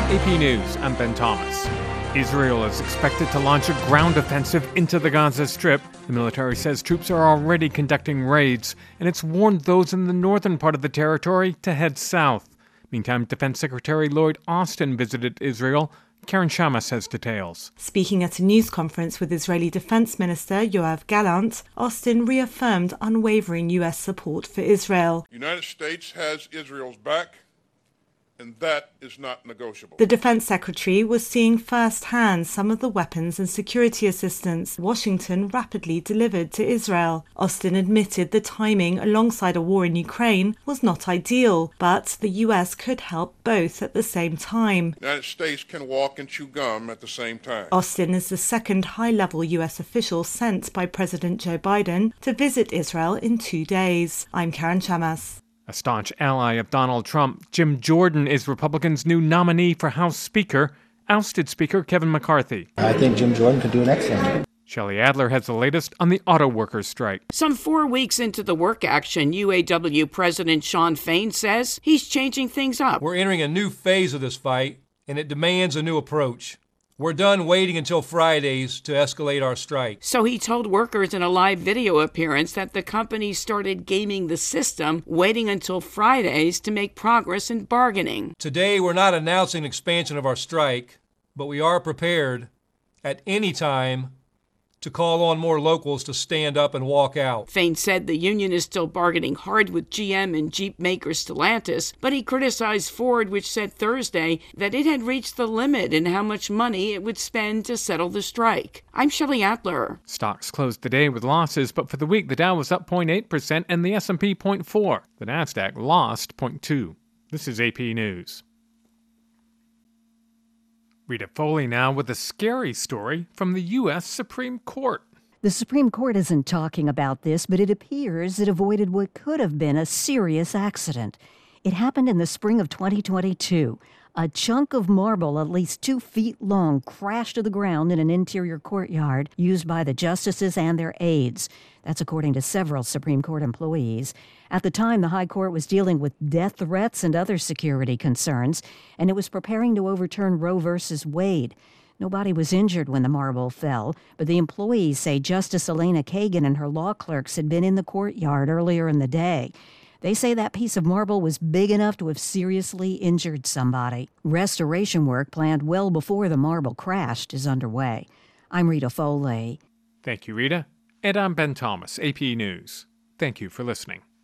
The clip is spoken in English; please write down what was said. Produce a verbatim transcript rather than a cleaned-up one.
A P News, I'm Ben Thomas. Israel is expected to launch a ground offensive into the Gaza Strip. The military says troops are already conducting raids, and it's warned those in the northern part of the territory to head south. Meantime, Defense Secretary Lloyd Austin visited Israel. Karen Shamas has details. Speaking at a news conference with Israeli Defense Minister Yoav Gallant, Austin reaffirmed unwavering U S support for Israel. The United States has Israel's back, and that is not negotiable. The Defense Secretary was seeing firsthand some of the weapons and security assistance Washington rapidly delivered to Israel. Austin admitted the timing alongside a war in Ukraine was not ideal, but the U S could help both at the same time. The United States can walk and chew gum at the same time. Austin is the second high-level U S official sent by President Joe Biden to visit Israel in two days. I'm Karen Shamas. A staunch ally of Donald Trump, Jim Jordan is Republicans' new nominee for House Speaker, ousted Speaker Kevin McCarthy. I think Jim Jordan could do an excellent job. Shelley Adler has the latest on the auto workers' strike. Some four weeks into the work action, U A W President Shawn Fain says he's changing things up. We're entering a new phase of this fight, and it demands a new approach. We're done waiting until Fridays to escalate our strike. So he told workers in a live video appearance that the company started gaming the system, waiting until Fridays to make progress in bargaining. Today, we're not announcing expansion of our strike, but we are prepared at any time to call on more locals to stand up and walk out. Fain said the union is still bargaining hard with G M and Jeep maker Stellantis, but he criticized Ford, which said Thursday that it had reached the limit in how much money it would spend to settle the strike. I'm Shelley Adler. Stocks closed the day with losses, but for the week the Dow was up zero point eight percent and the S and P zero point four. The Nasdaq lost zero point two. This is A P News. Rita Foley now with a scary story from the U S Supreme Court. The Supreme Court isn't talking about this, but it appears it avoided what could have been a serious accident. It happened in the spring of twenty twenty-two. A chunk of marble at least two feet long crashed to the ground in an interior courtyard used by the justices and their aides. That's according to several Supreme Court employees. At the time, the High Court was dealing with death threats and other security concerns, and it was preparing to overturn Roe versus Wade. Nobody was injured when the marble fell, but the employees say Justice Elena Kagan and her law clerks had been in the courtyard earlier in the day. They say that piece of marble was big enough to have seriously injured somebody. Restoration work planned well before the marble crashed is underway. I'm Rita Foley. Thank you, Rita. And I'm Ben Thomas, A P News. Thank you for listening.